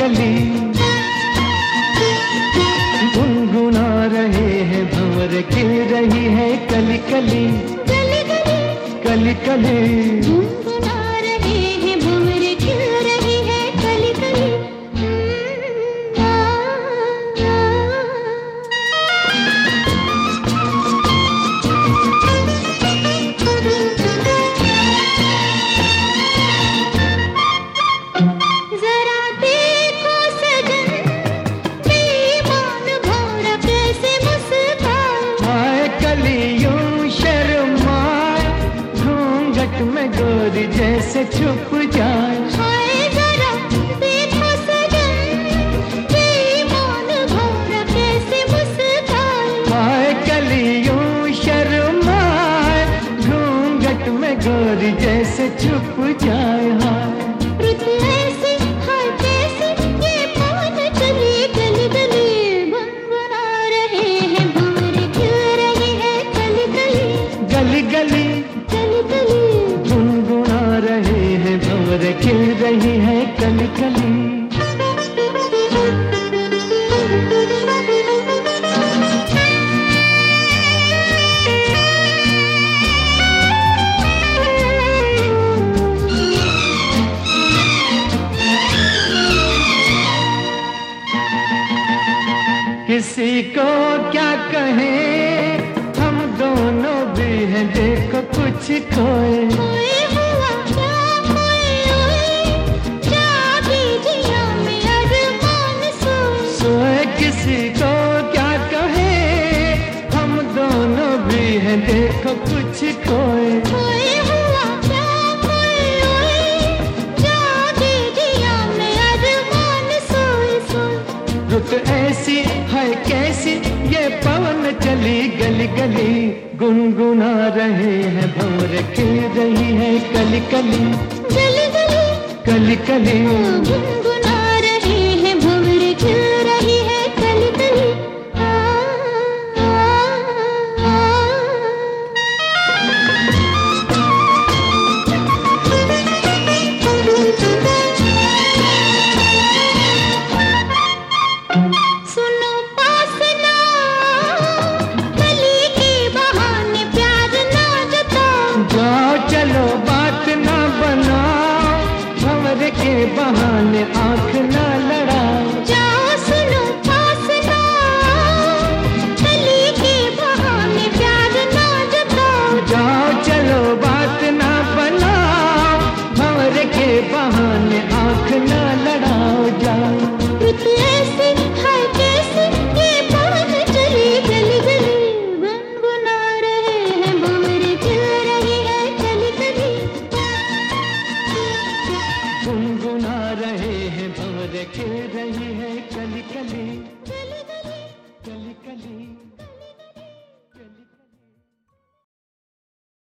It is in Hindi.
कली गुनगुना रहे हैं भंवर खिल रही है कली कली कली कली गुनगुना रहे हैं भंवर खिल रही है कली कली। जरा देखो सजन बेईमान भंवरा कैसे मुस्काए, हाय कली यूं शर्माए घूंघट में गोरी जैसे छुप जाए। हाय जरा देखो सजन बेईमान भंवरा कैसे मुस्काए, हाय कली यूं शर्माए घूंघट में गोरी जैसे छुप जाए। हाय रुत ऐसी हाय कैसी ये पवन चली गली गली, गुनगुना रहे हैं भंवर खिल रही है कली कली गली गली कली कली। गुनगुना रहे हैं भंवर खिल रही है कली कली। किसी को क्या कहें हम दोनों भी हैं देखो कुछ खोए। खोए हुआ क्या खोए हुए, जागी जिया में अरमान सोए। सोए किसी को क्या कहें हम दोनों भी हैं देखो कुछ खोए। खोए हुआ क्या खोए हुए, जागी जिया में अरमान सोए सोए। रुत ऐसी है कैसी ये पवन चली गली गली, गुनगुना रहे हैं भंवर खिल रही है कली कली गली गली कली कली। गुनगुना रहे हैं भंवर खिल रही है कली कली। सुनो पास ना कली के बहाने प्यार ना जताओ, जाओ चलो बात ना बनाओ भंवर के बहाने